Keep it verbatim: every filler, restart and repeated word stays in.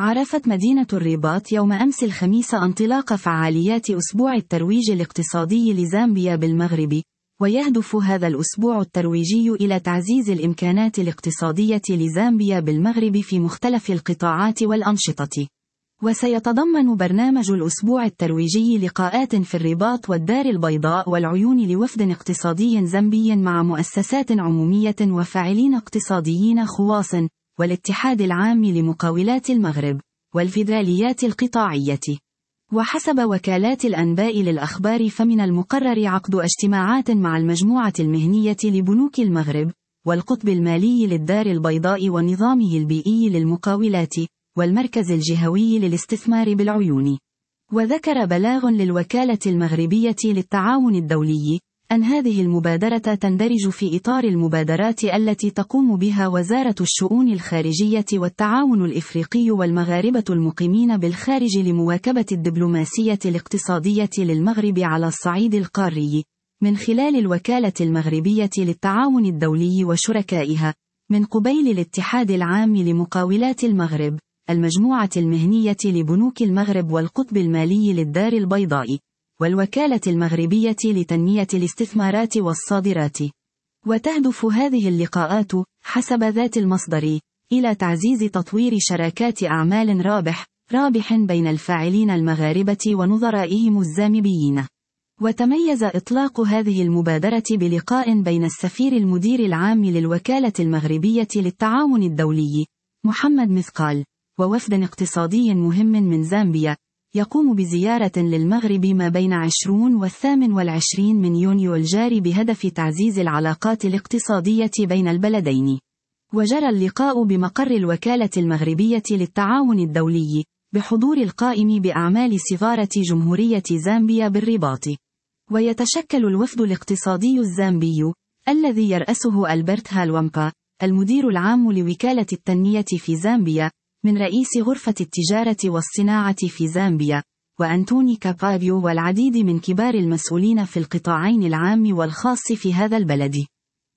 عرفت مدينة الرباط يوم أمس الخميس انطلاق فعاليات أسبوع الترويج الاقتصادي لزامبيا بالمغرب، ويهدف هذا الأسبوع الترويجي إلى تعزيز الإمكانات الاقتصادية لزامبيا بالمغرب في مختلف القطاعات والأنشطة. وسيتضمن برنامج الأسبوع الترويجي لقاءات في الرباط والدار البيضاء والعيون لوفد اقتصادي زامبي مع مؤسسات عمومية وفاعلين اقتصاديين خواص، والاتحاد العام لمقاولات المغرب، والفيدراليات القطاعية. وحسب وكالات الأنباء للأخبار فمن المقرر عقد اجتماعات مع المجموعة المهنية لبنوك المغرب، والقطب المالي للدار البيضاء ونظامه البيئي للمقاولات، والمركز الجهوي للاستثمار بالعيون. وذكر بلاغ للوكالة المغربية للتعاون الدولي أن هذه المبادرة تندرج في إطار المبادرات التي تقوم بها وزارة الشؤون الخارجية والتعاون الإفريقي والمغاربة المقيمين بالخارج لمواكبة الدبلوماسية الاقتصادية للمغرب على الصعيد القاري، من خلال الوكالة المغربية للتعاون الدولي وشركائها، من قبيل الاتحاد العام لمقاولات المغرب، المجموعة المهنية لبنوك المغرب والقطب المالي للدار البيضاء، والوكالة المغربية لتنمية الاستثمارات والصادرات. وتهدف هذه اللقاءات حسب ذات المصدر إلى تعزيز تطوير شراكات أعمال رابح رابح بين الفاعلين المغاربة ونظرائهم الزامبيين. وتميز إطلاق هذه المبادرة بلقاء بين السفير المدير العام للوكالة المغربية للتعاون الدولي محمد مثقال ووفد اقتصادي مهم من زامبيا، يقوم بزيارة للمغرب ما بين عشرين والثامن والعشرين من يونيو الجاري بهدف تعزيز العلاقات الاقتصادية بين البلدين. وجرى اللقاء بمقر الوكالة المغربية للتعاون الدولي، بحضور القائم بأعمال سفارة جمهورية زامبيا بالرباط. ويتشكل الوفد الاقتصادي الزامبي الذي يرأسه ألبرت هالوامبا، المدير العام لوكالة التنمية في زامبيا، من رئيس غرفة التجارة والصناعة في زامبيا، وأنتوني كابافيو، والعديد من كبار المسؤولين في القطاعين العام والخاص في هذا البلد.